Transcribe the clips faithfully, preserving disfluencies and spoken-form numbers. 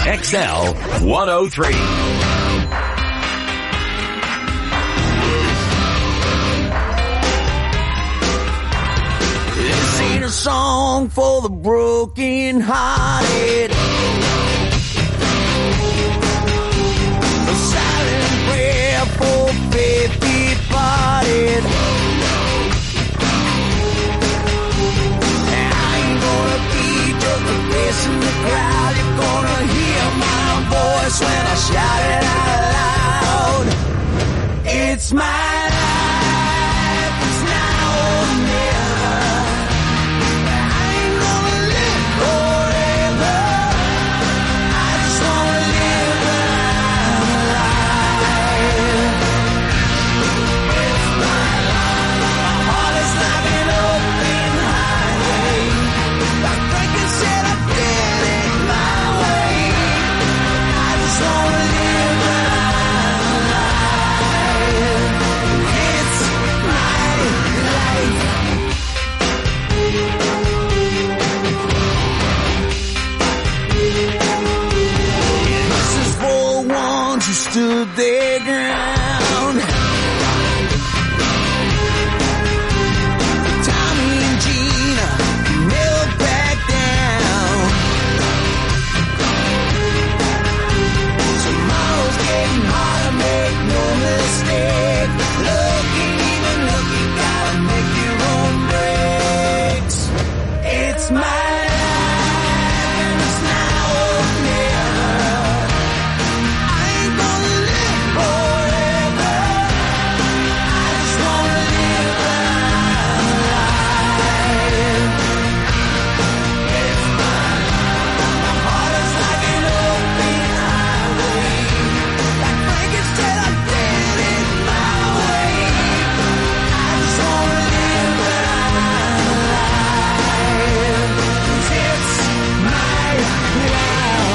X L one oh three. This ain't a song for the broken hearted. A silent prayer for faith departed. I ain't gonna be just a face in the crowd. You're gonna hear my voice when I shout it out loud. It's my life, it's now or never. I ain't gonna live forever. I just wanna live my life. It's my life. My heart is like an open highway. Like Franklin said, I did it my way. I just wanna live my life. It's my life. This is for the ones who stood their ground. Tommy and Gina never back down. Tomorrow's getting harder, make no mistake. Looking, even looking, gotta make your own breaks. It's my life, and it's now or never. I ain't gonna live forever. I just wanna live my life. It's my life. My heart is like an open highway. Like Franklin said, I did it my way. I just wanna live my life. 'Cause it's my life.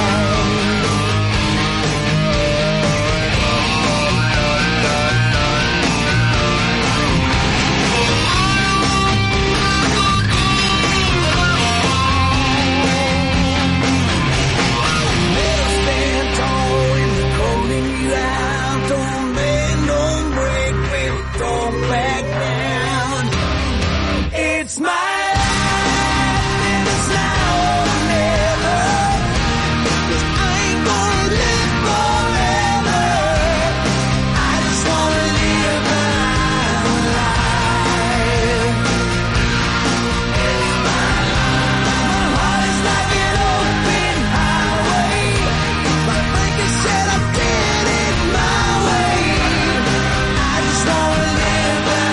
Better stand tall when they're calling you out. Don't bend, don't break, baby, don't back down. It's my life, and it's now or never. 'Cause I ain't gonna live forever. I just wanna live my life. It's my life. My heart is like an open highway. Like Franklin said, I did it my way. I just wanna live my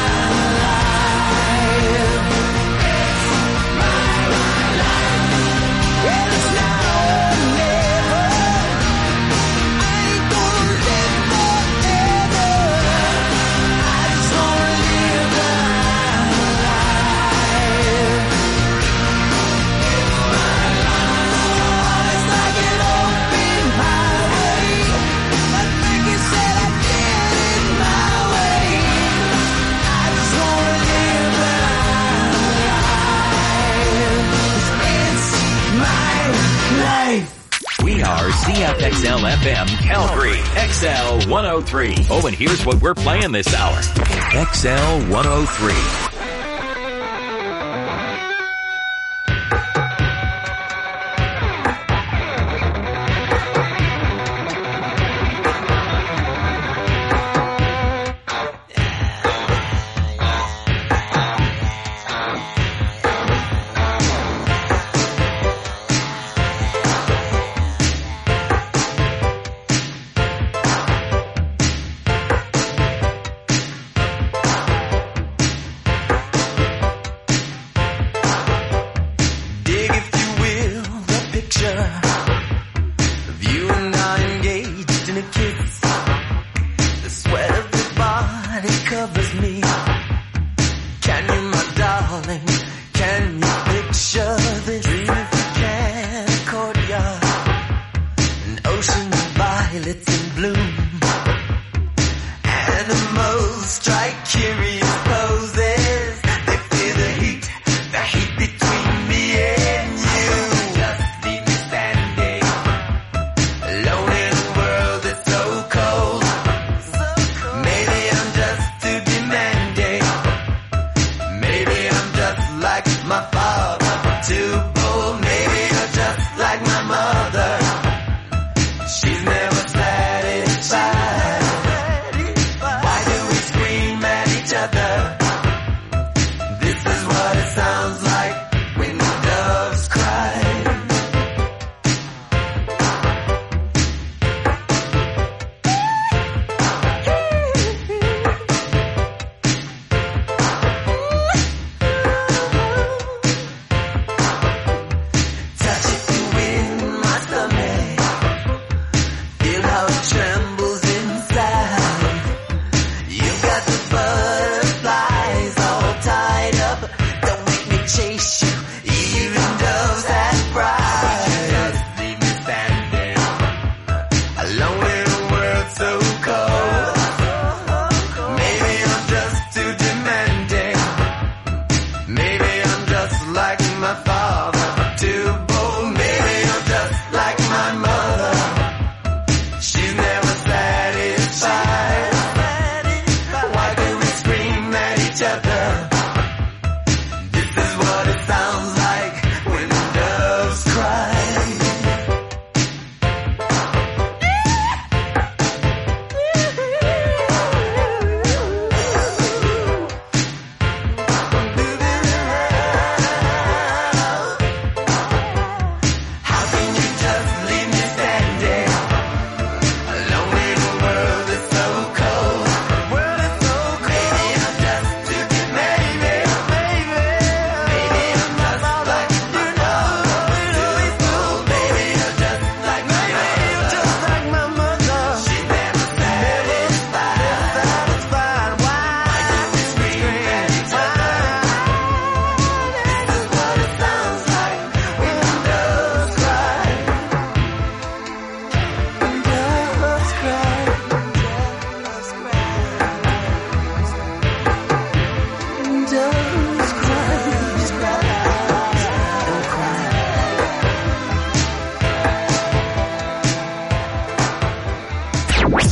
life. It's my life. And it's now or never. I ain't gonna live forever. I just wanna live my life. It's like an open highway. Like Franklin said, I did it my way. I just wanna live my life. It's my life. We are C F X L F M Calgary, X L one oh three. Oh, and here's what we're playing this hour. X L one oh three. Dig, if you will, the picture of you and I engaged in a kiss. The sweat of your body covers me. Can you, my darling, can you picture this? Dream if you can, a courtyard, an ocean of violets in bloom. Animals strike curious poses. They feel the heat, the heat between me and you. Just leave me standing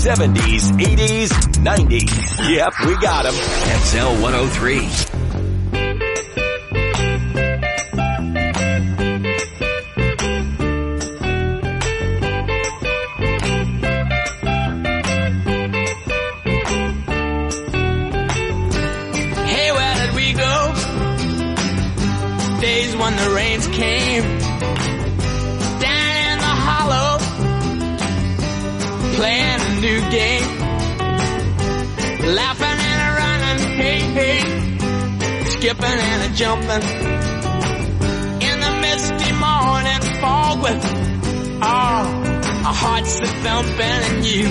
seventies, eighties, nineties. Yep, we got them. X L one oh three. Hey, where did we go? Days when the rains came down in the hollow, playing a new game, laughing and a running, hey, hey, skipping and a jumping in the misty morning fog with all our hearts a thumping, and you,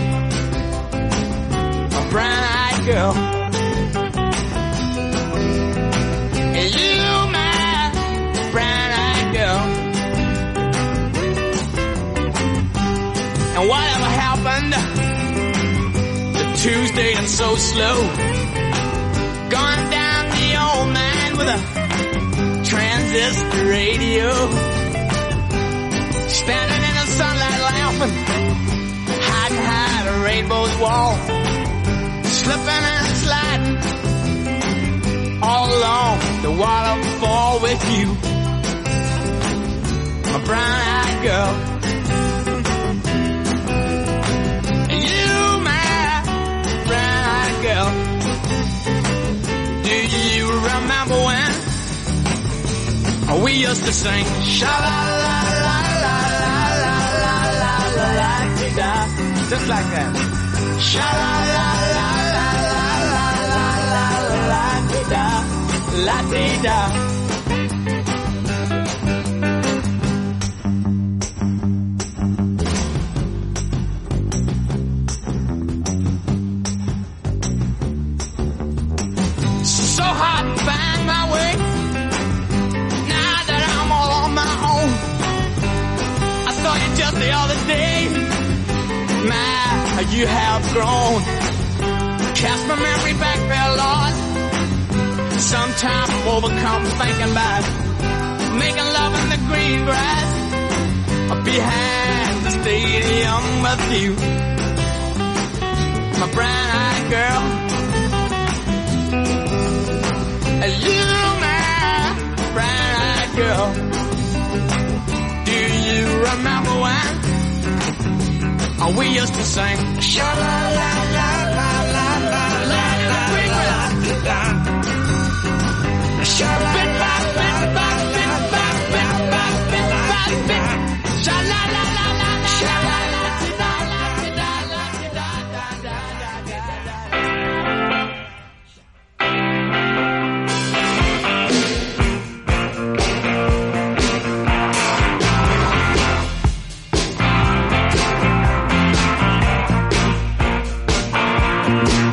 a brown-eyed girl, and you, my brown-eyed girl. And whatever happened to Tuesday and so slow, gone down the old man with a transistor radio, standing in the sunlight laughing, hiding behind a rainbow's wall, slipping and sliding all along the waterfall with you, my brown-eyed girl. Girl, do you remember when we used to sing sha la la la la la la la la la la da, just like that, sha la la la la la la la la la da, la da. Just the other day, my, you have grown. Cast my memory back there, Lord. Sometimes I'm overcome thinking about making love in the green grass behind the stadium with you, my brown-eyed girl. You, my brown-eyed girl. Do you remember when oh, we used to sing sha la la la la la la la la la sha la la la la la la sha la la la la sha la la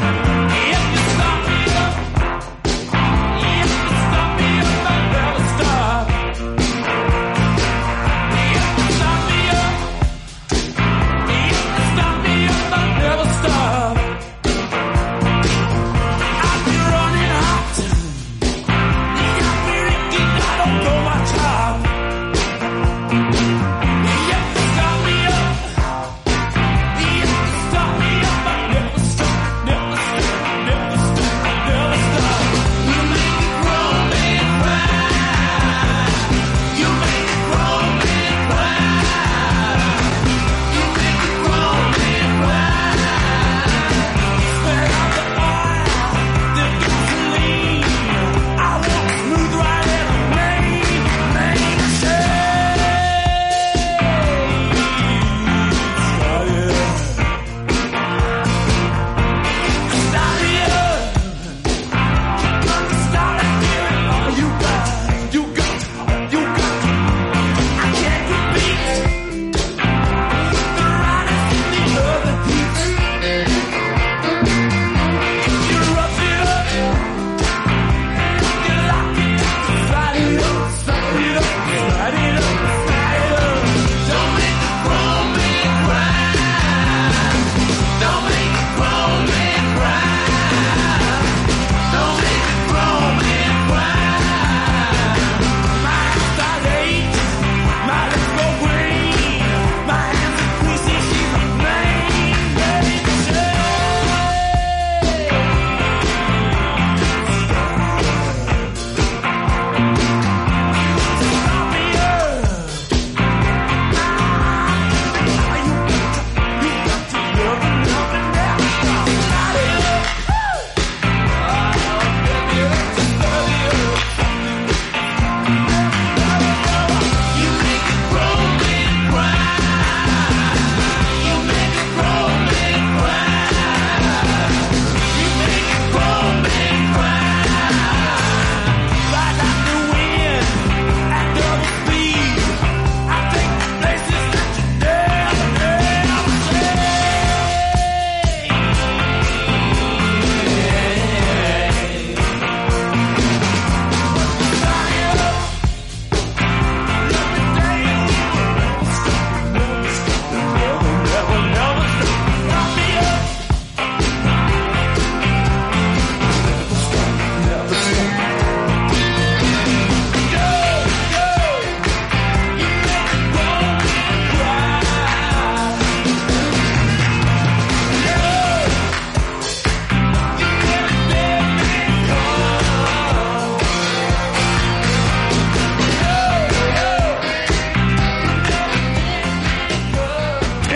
Stop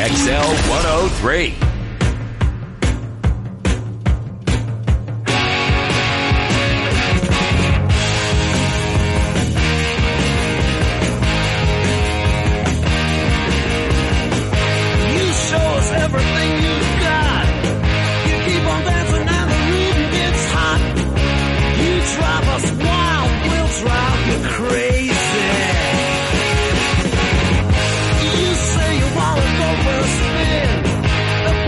X L one oh three. You show us everything you've got. You keep on dancing and the room gets hot. You drive us wild, we'll drive you crazy. You say you wanna go for a spin. The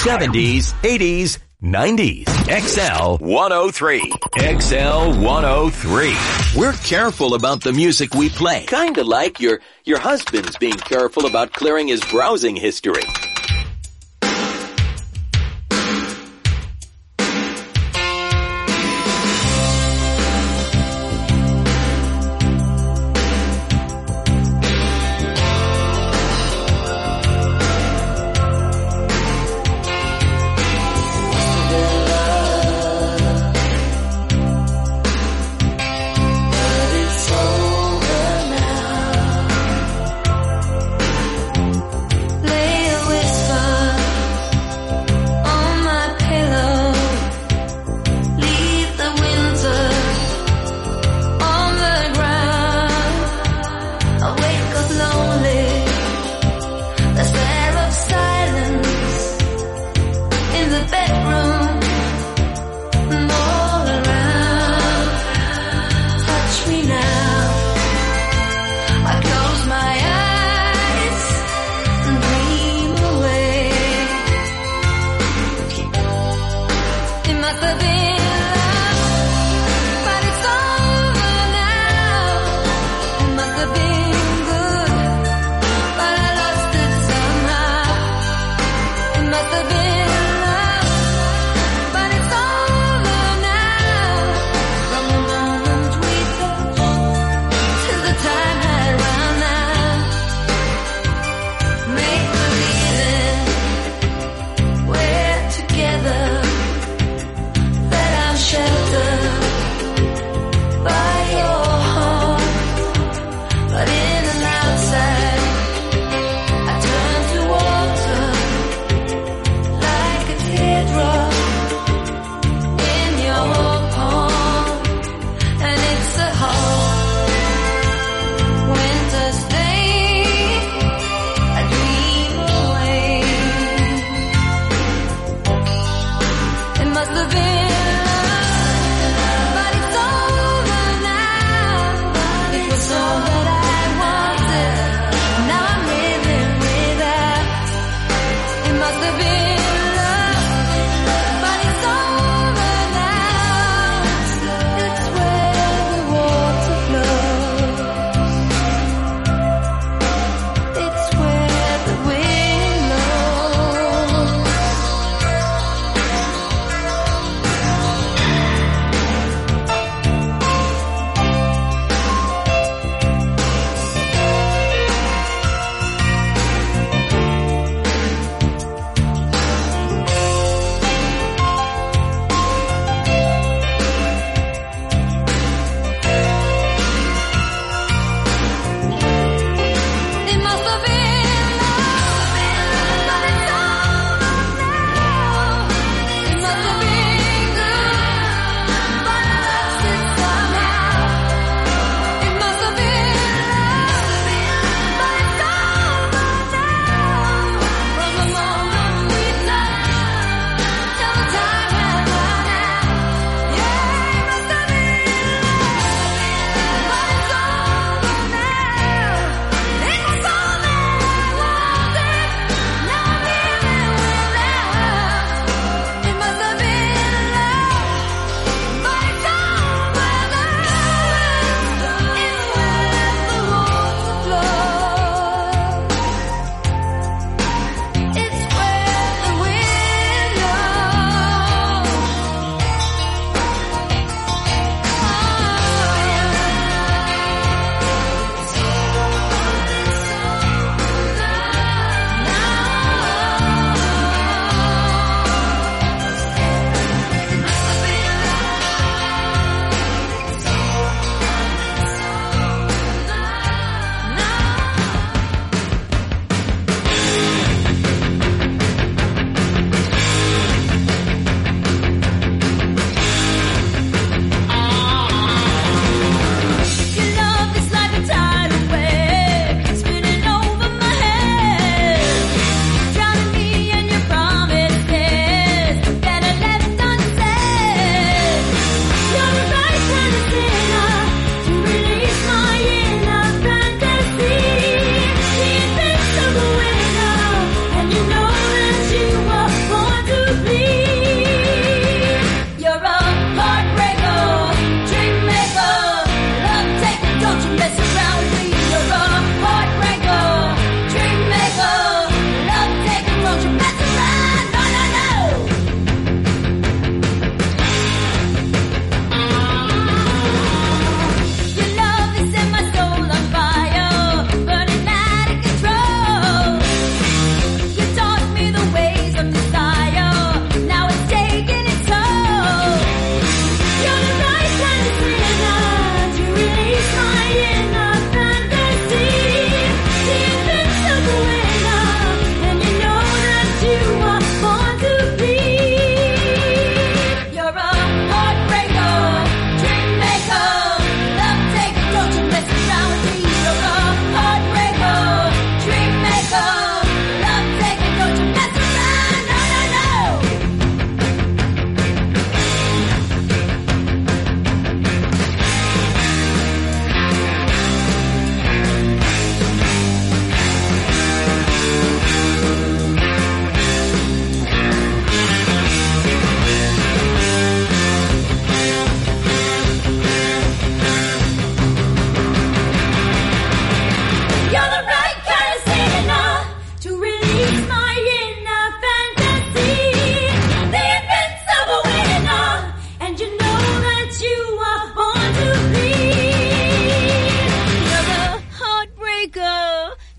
seventies, eighties, nineties. X L one oh three. X L one oh three. We're careful about the music we play. Kinda like your, your husband's being careful about clearing his browsing history. Lay away.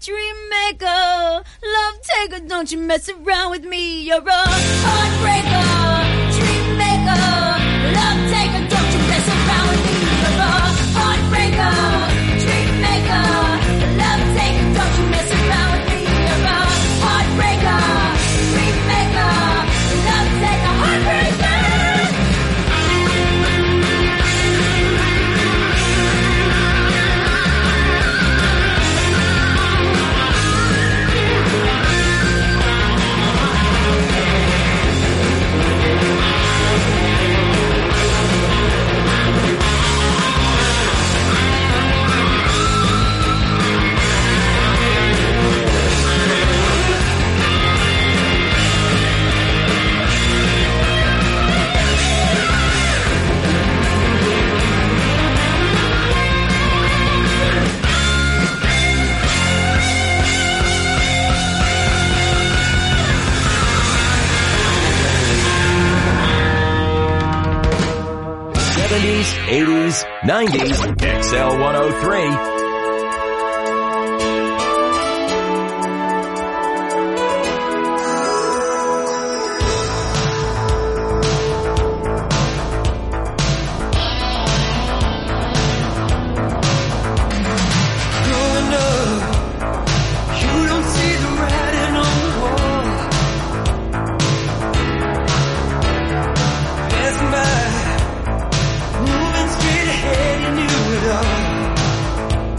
dream maker, love taker, don't you mess around with me. You're a heartbreaker, dream maker, love taker, don't you mess around with me. You're a heartbreaker, dream maker, love taker, don't you mess around with me. You're a heartbreaker, dream maker, love taker, heartbreaker. seventies, eighties, nineties, X L one oh three. Moving straight ahead, you knew it all.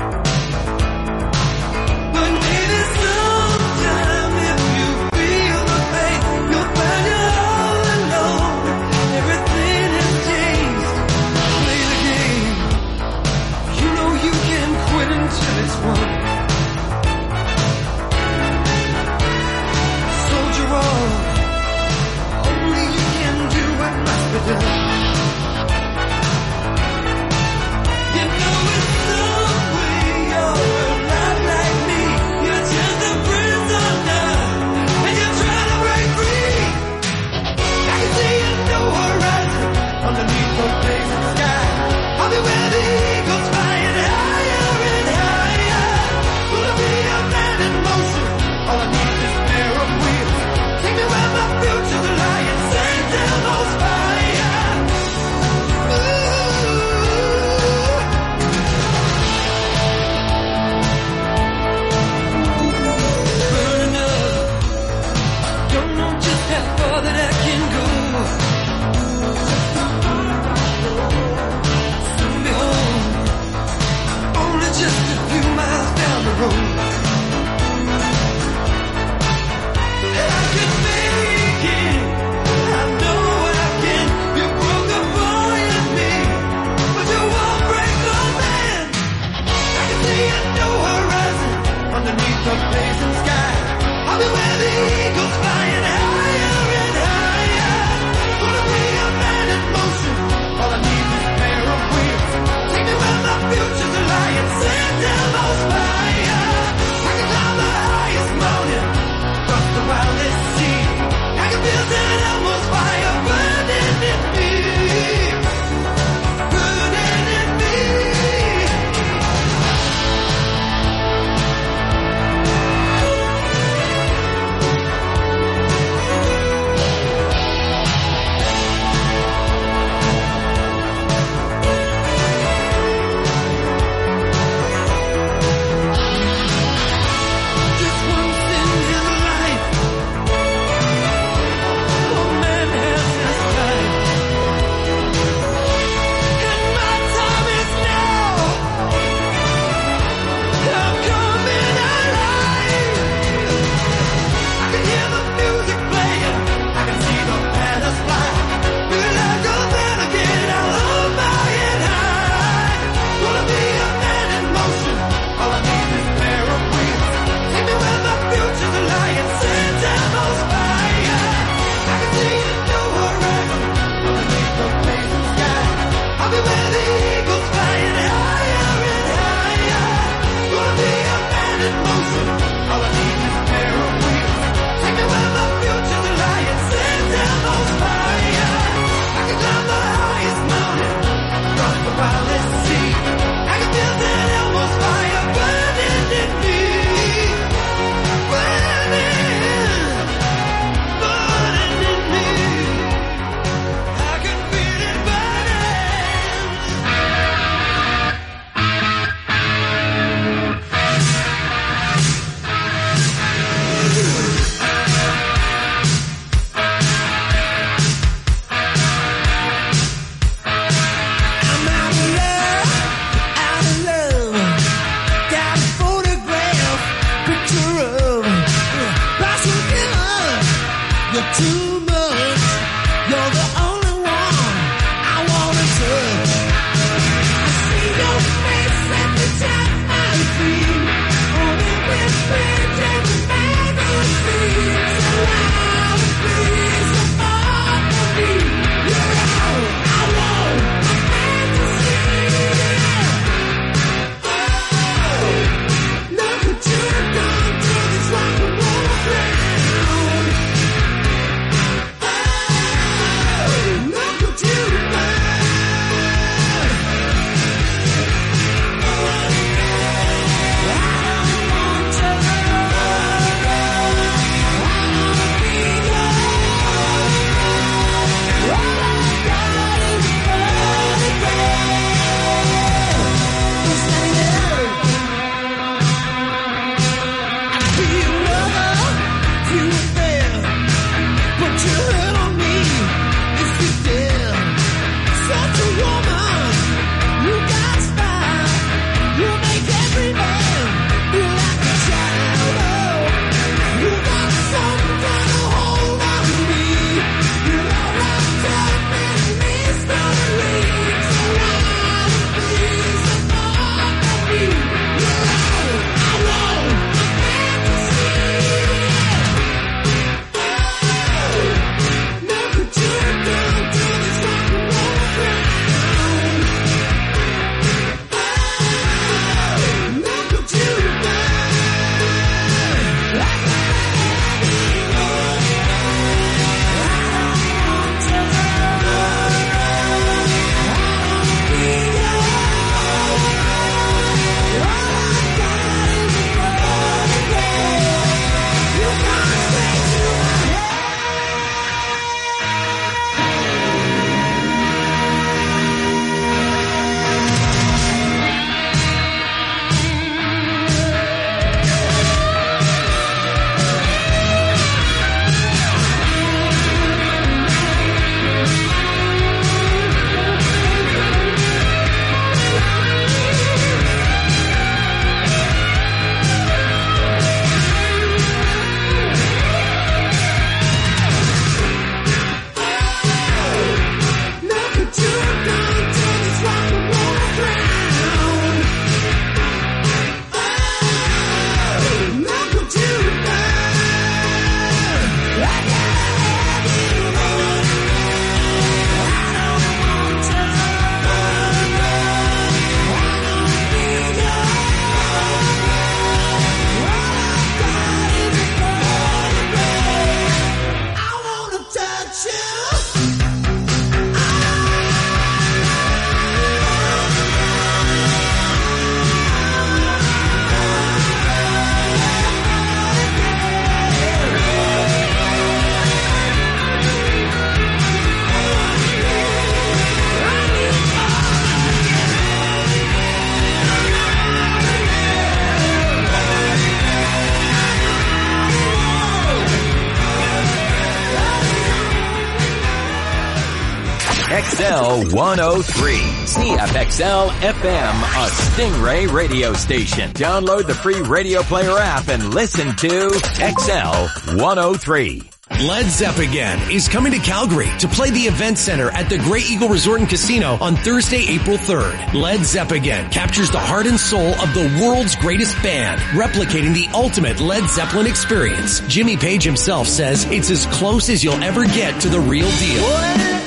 X L one oh three. C F X L F M, a Stingray radio station. Download the free Radio Player app and listen to X L one oh three. Led Zepp again is coming to Calgary to play the Event Center at the Grey Eagle Resort and Casino on Thursday, April third. Led Zepp again captures the heart and soul of the world's greatest band, replicating the ultimate Led Zeppelin experience. Jimmy Page himself says it's as close as you'll ever get to the real deal.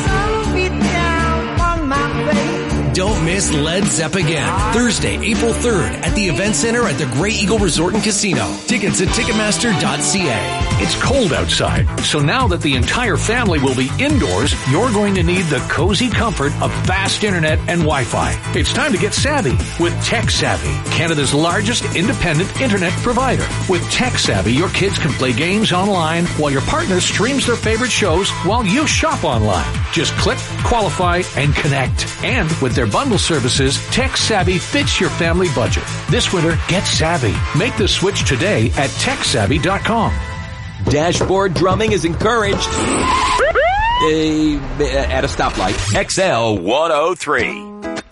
Don't miss Led Zepp again. Thursday, April third at the Event Center at the Grey Eagle Resort and Casino. Tickets at Ticketmaster dot c a. It's cold outside, so now that the entire family will be indoors, you're going to need the cozy comfort of fast internet and Wi-Fi. It's time to get savvy with Tech Savvy, Canada's largest independent internet provider. With Tech Savvy, your kids can play games online while your partner streams their favorite shows while you shop online. Just click, qualify, and connect. And with their bundle services, Tech Savvy fits your family budget. This winter, get savvy. Make the switch today at tech savvy dot com. Dashboard drumming is encouraged. Uh, at a stoplight. X L one oh three.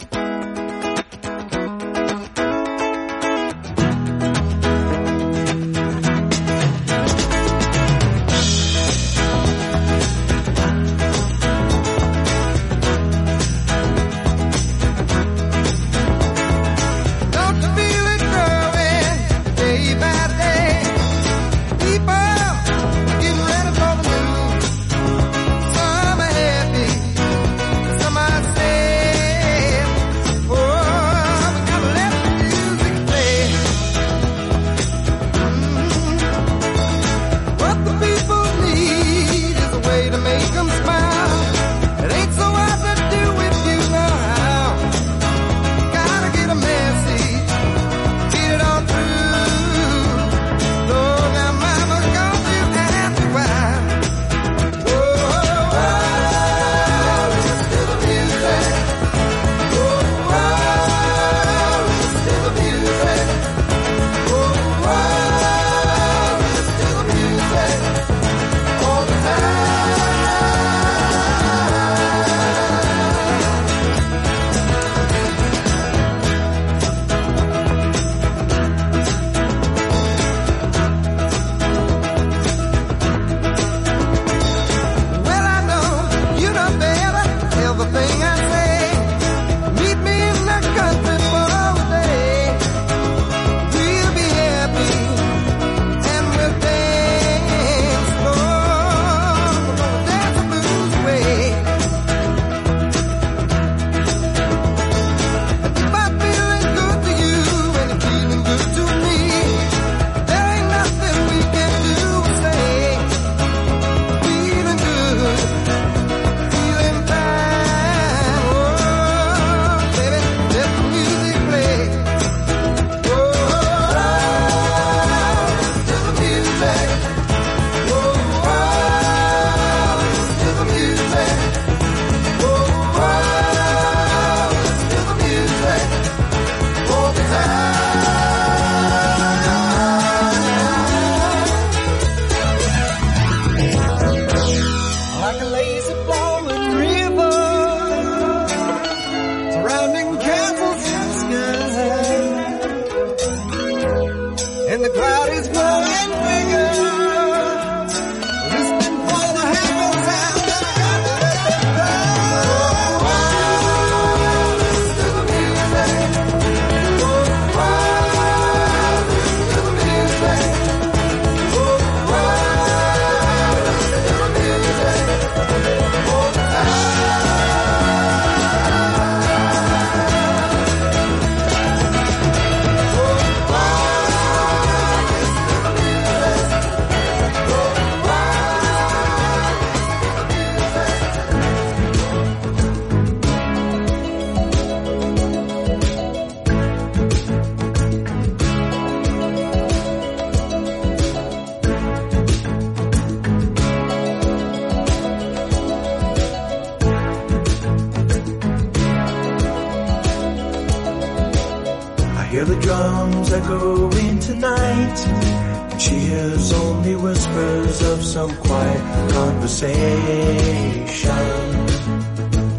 hear the drums echoing tonight, and she hears only whispers of some quiet conversation.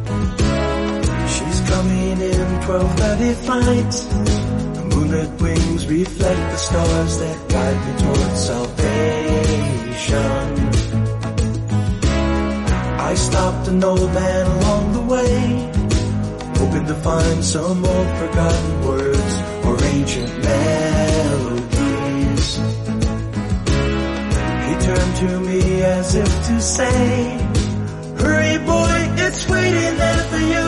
in twelve thirty flight. The moonlit wings reflect the stars that guide me towards salvation. I stopped an old man along the way, hoping to find some old forgotten words or ancient melodies. He turned to me as if to say, hurry boy, it's waiting there for you.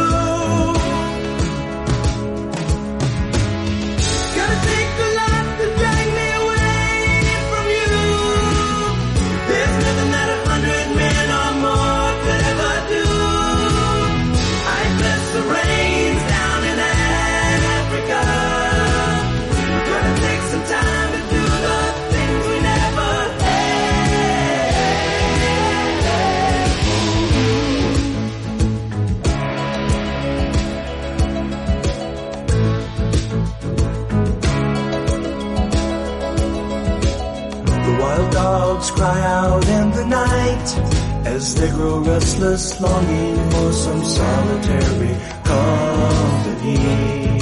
Gotta take a lot to drag me away from you. There's nothing that a hundred men or more could ever do. I bless the rains down in Africa. We're gonna take some time to do the things we never Wild dogs cry out in the night as they grow restless, longing for some solitary company.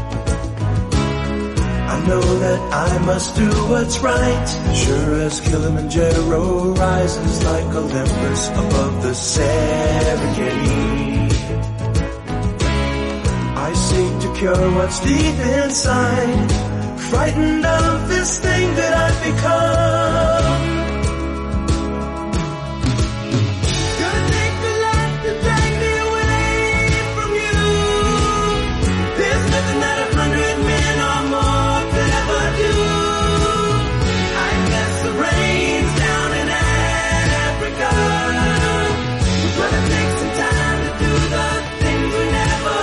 I know that I must do what's right, sure as Kilimanjaro rises like Olympus above the Serengeti. I seek to cure what's deep inside, frightened of this thing that I've become. Gonna take a lot to drag me away from you. There's nothing that a hundred men or more could ever do. I bless the rains down in Africa. We're gonna take some time to do the things we never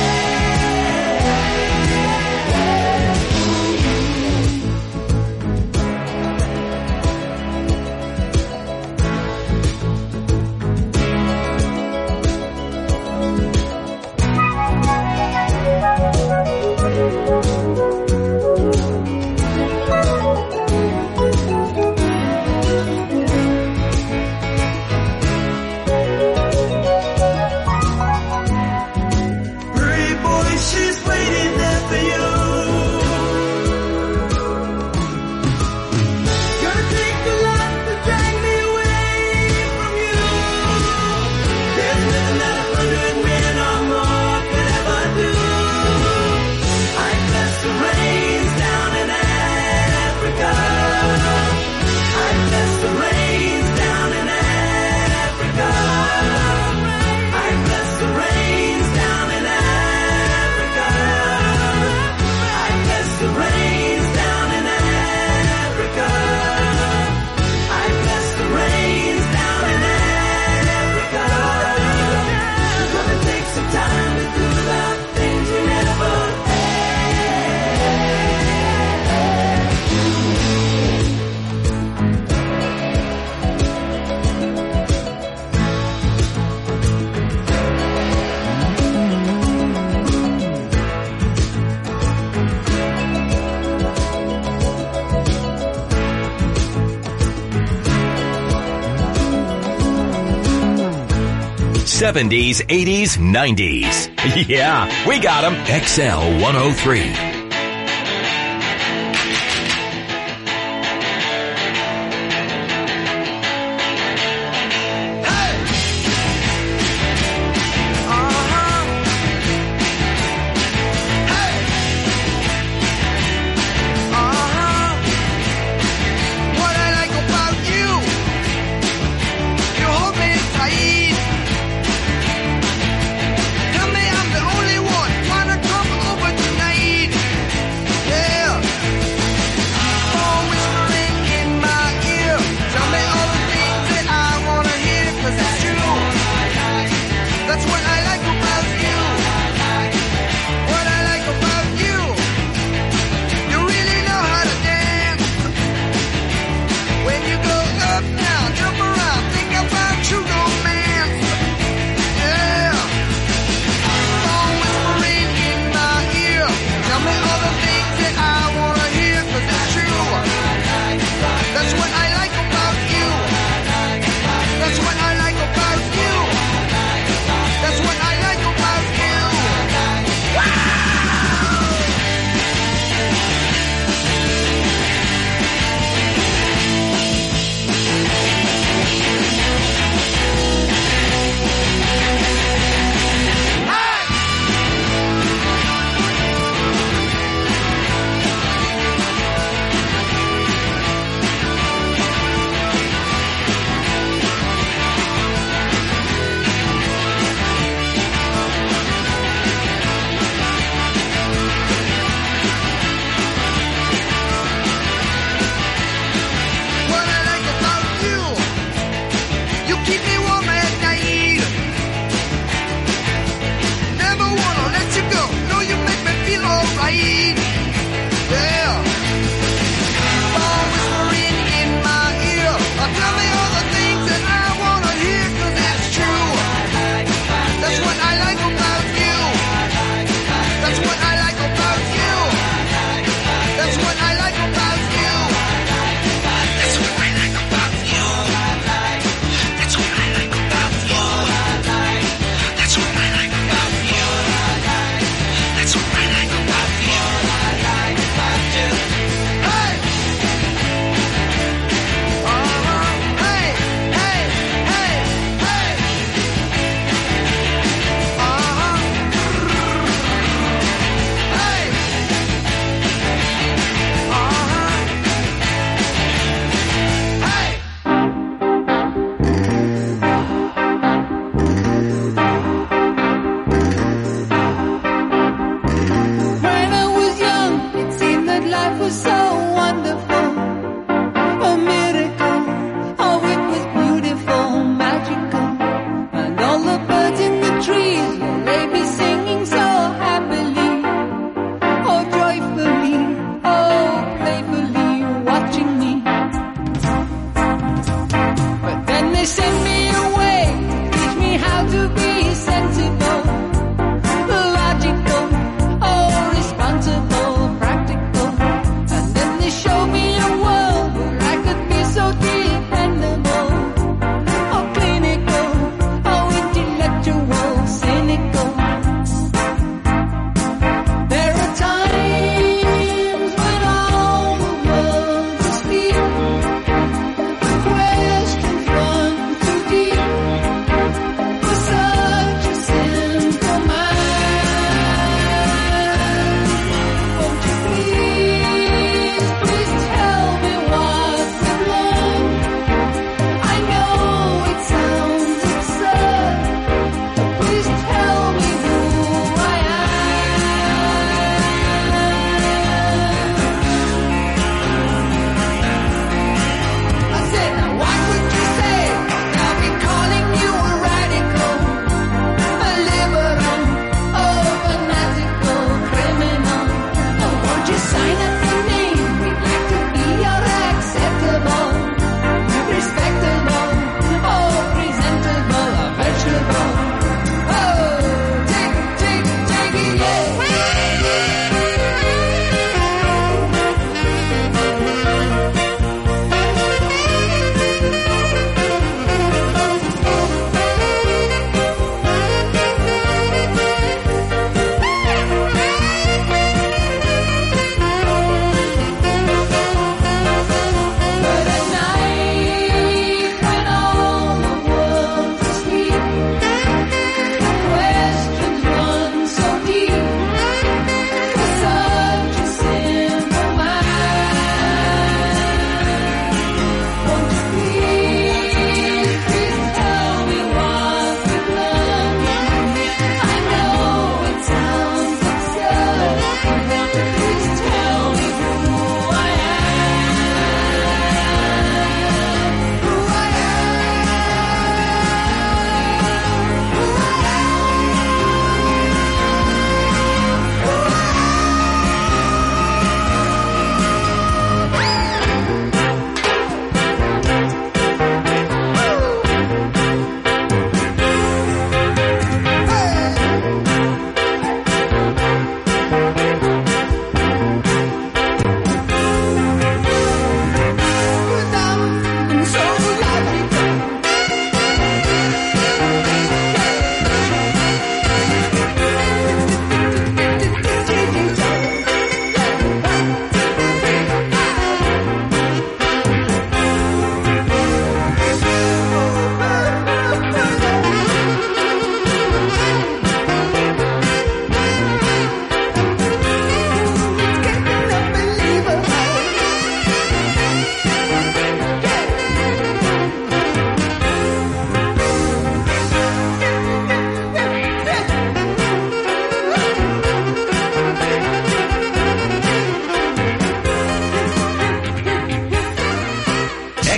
seventies, eighties, nineties. Yeah, we got them. X L one oh three. Tell me I'm the only one wanna come over tonight.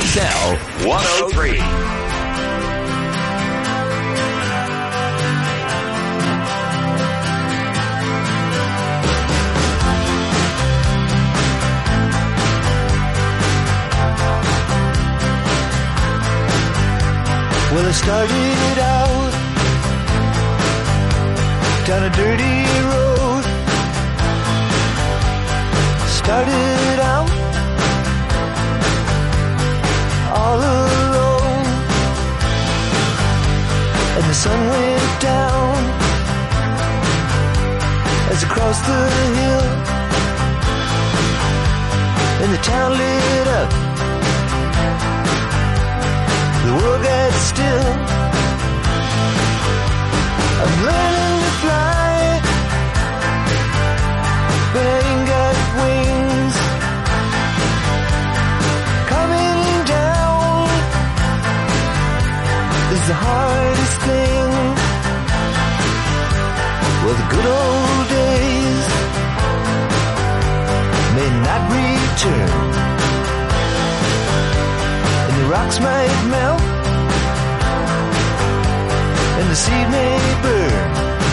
X L one oh three. Well, I started out down a dirty road. Started out all alone, and the sun went down as I crossed the hill, and the town lit up. The world got still. I'm learning to fly, but I ain't got wings. Coming down is the hardest thing. Well, the good old days may not return, and the rocks might melt, and the seed may burn.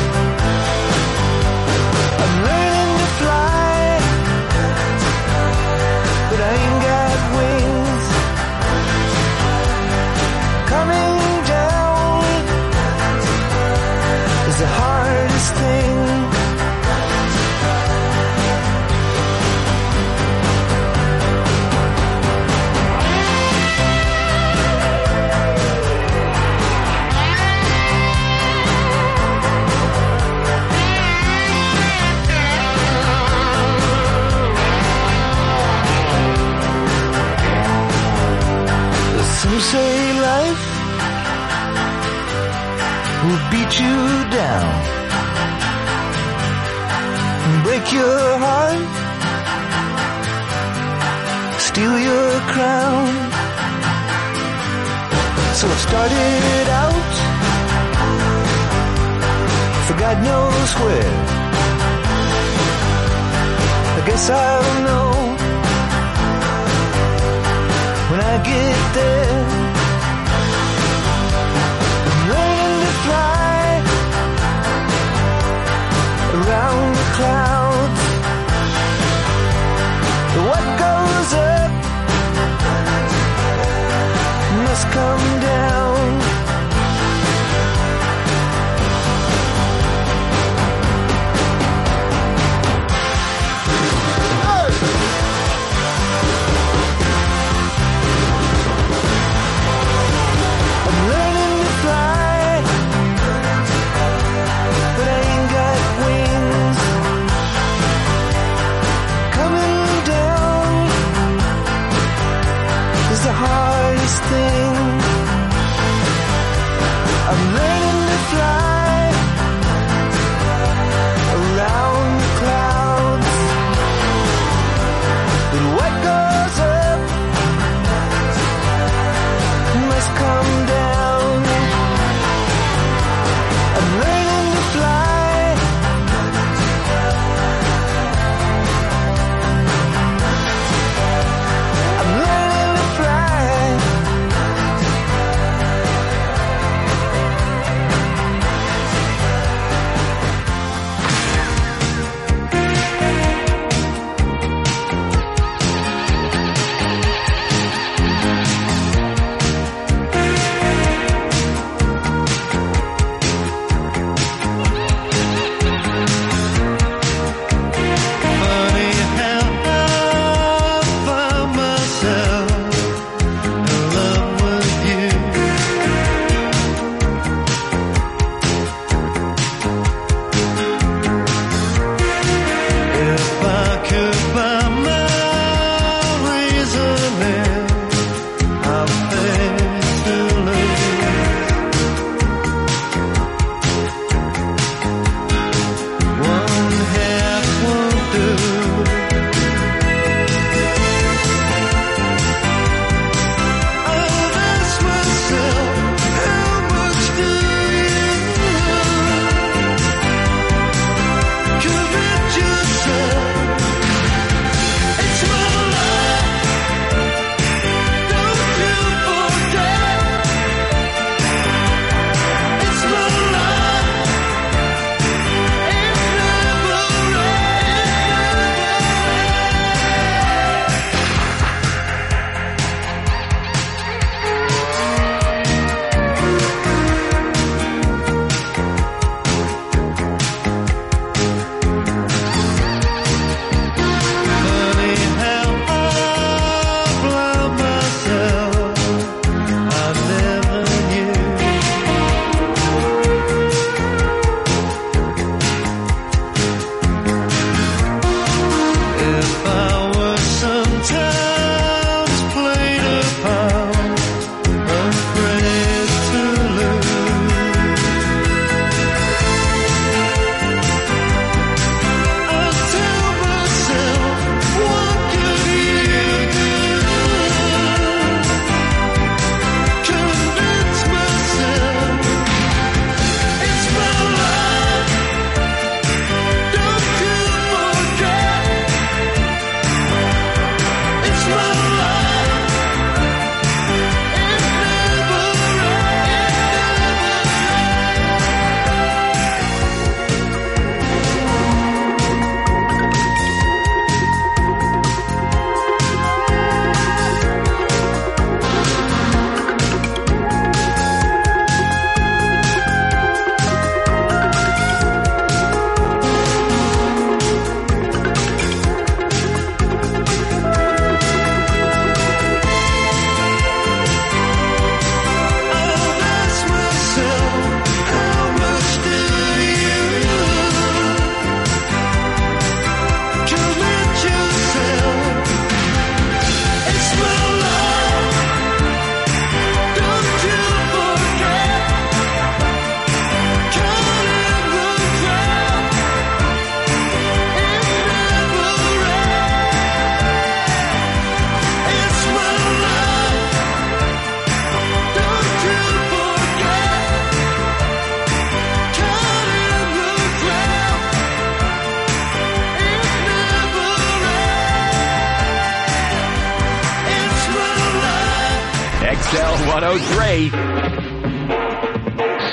I'm learning to fly, but I ain't got wings. Coming down is the hardest thing. Some say life will beat you down, break your heart, steal your crown. So I started out for God knows where. I guess I'll know when I get there. I'm learning to fly around the clouds. What goes up must come down. The hardest thing. I'm learning to fly around the clouds, but what goes up must come down. I'm learning to fly. I'm learning to fly. X L one oh three.